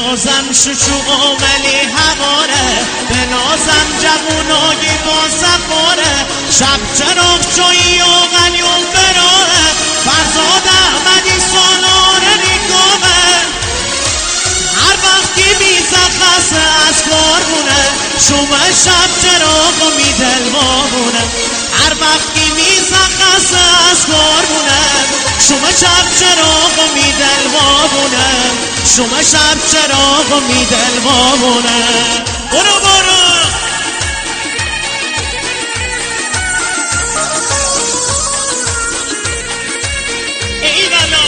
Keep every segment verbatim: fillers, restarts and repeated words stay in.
نازم شچوق ولی هواره، به نازم جوونایی با سفاره، شب چراغ جایی و غلیون براه، فرزاد احمدی سالار ریکامه، هر وقتی میزخصه از کارمونه، شما شب چراغ می دلوامونه، هر وقتی میزخصه از کارمونه، شما شب چراغ می دلوامونه، شما شب چراغ می دلوامونه. برو برو ای بلا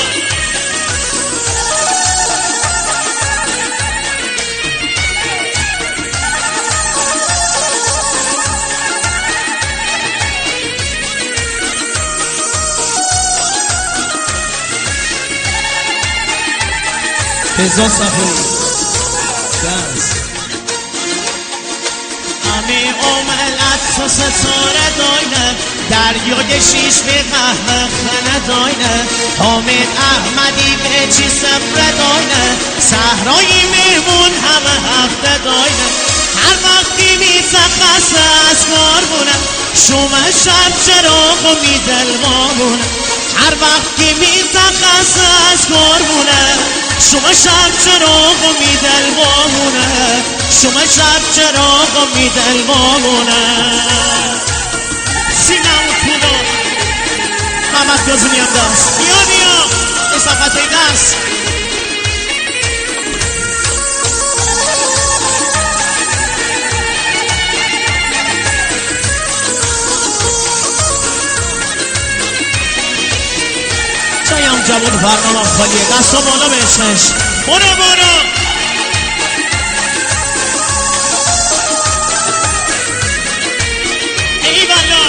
فضا صفور دست امی اوملت تو ستاره داینه، دریای شیش به قهوه خنه داینه، حامد احمدی به چی سفره داینه، صحرایی میمون همه هفته داینه، هر وقتی میزخصه از کارمونه، شما شب چراغ می دلوامونه، هر وقتی میزخصه از کارمونه، شما شب چراغ می دلوامونه، شما شب چراغ می دلوامونه. سینه و پولو محمد گازمی هم دست بیا بیا اصافت های دست جایم جوان برنامه خالیه، دست و بالا به عشقش. برو برو ای بلا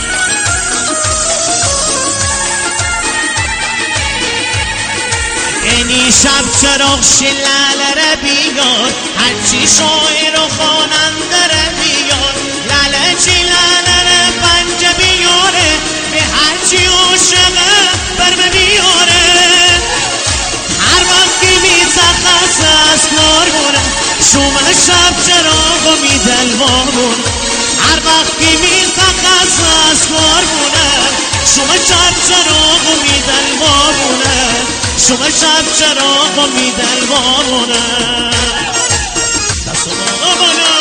اینی شب چراغ شلالره بیار، هرچی شاعر و خواننده بیار، لاله چی لالره پنجه بیاره، به هرچی عاشقه برمه بیاره، هر وقتی میزخصه از کارمونه، شما شب چراغ می دلوامونه، هر وقتی میزخصه از کارمونه، شما شب چراغ می دلوامونه، شما شب چراغ می دلوامونه. دست و بالا بالا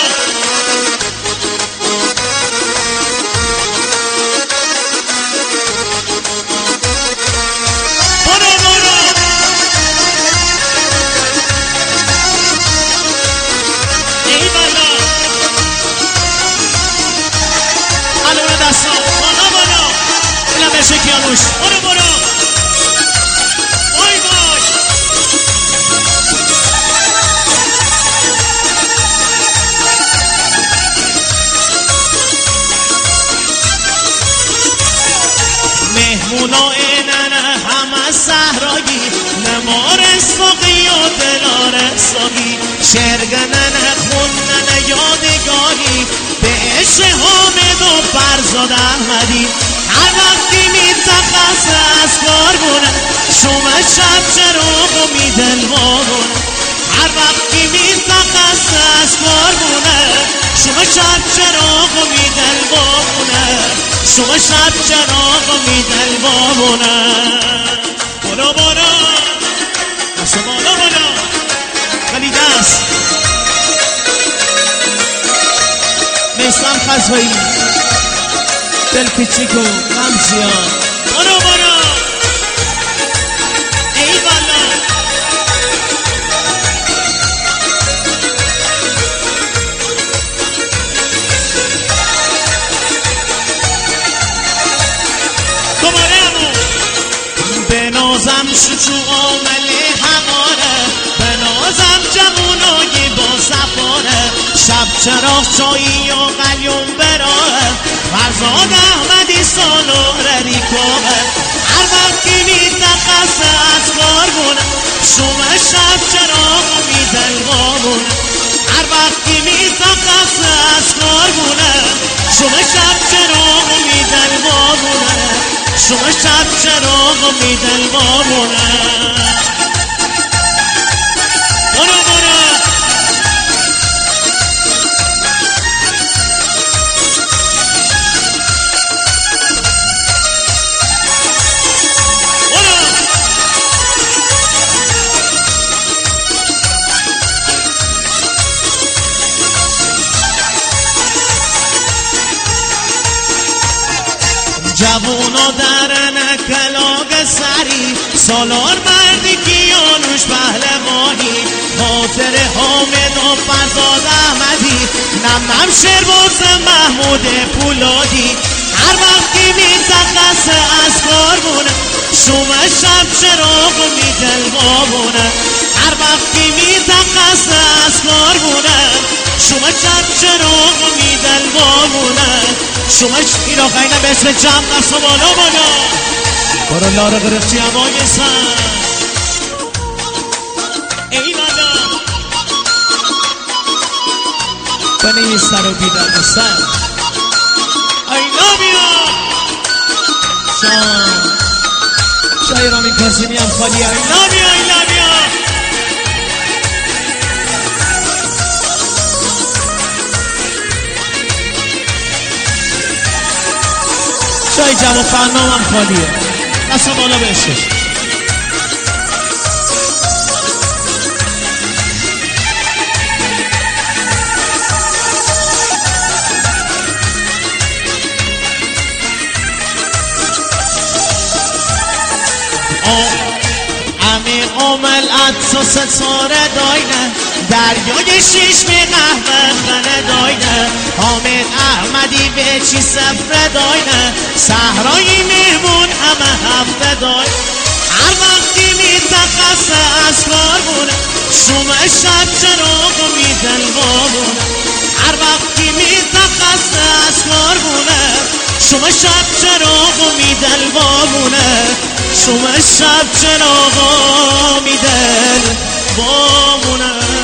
شکیانوش برو برو وای وای مهمونا اینن همه صحرایی، نمار ساقی و دلار ساقی، شرگنن خوندن یادگاری، به عشق حامد و فرزاد احمدی، هر وقتی میزخصه از کارمونه، شما شب چراغ می دلوامونه، هر وقتی میزخصه از کارمونه، شما شب چراغ می دلوامونه، شما شب چراغ می دلوامونه. برو برو دست بالا بالا خلی دست میسم خزوایی دل پیچیک و غم زیاد. برو برو ای والا دوباره همون به نازم شچوق آملی هماره، به نازم جوونایی با سفاره، شب چراغ چایی و قلیون براه، فرزاد احمدی سالار ریکامه، هر وقتی میزخصه از کارمونه، شما شب چراغ می دلوامونه، هر وقتی میزخصه از کارمونه، شما شب چراغ می دلوامونه، شما شب چراغ می دلوامونه. برو برو جوونا درن کلاگ سری سالار مردی کیانوش پهلوانی خاطر حامد و فرزاد احمدی نم نم شیرباز محمود پولادی هر وقتی میتقص از کارمونه شما شب چراغ میدل بابونه هر وقتی میتقص از کارمونه شما شب چراغ میدل بابونه شما ایرا خیلی به اسم جمع دست و بالا بالا برو لاره گرفتی همای سن ای لالا بنی سر و بیدر سن ای لابیا شان شایرام این کازینی هم خالی ای لابیا ای لابیا جای جمع فرنام هم خالیه دست بالا بهشش امیر عامل عطا ستاره داینه دریای شیش می قهوه خنه داینه حامد احمدی به چی سفره داینه صحرای مهمون همه هفته داینه هر وقتی می تخصه از کار بونه شما شب چراغ می دل بابونه هر وقتی می تخصه از کار بونه شما شب چراغ می دل بابونه شما شب چراغ می دل بابونه